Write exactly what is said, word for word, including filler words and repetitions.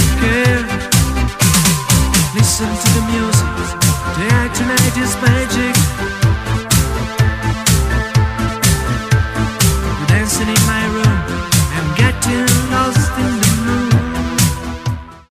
care. Listen to the music. Tonight, tonight is my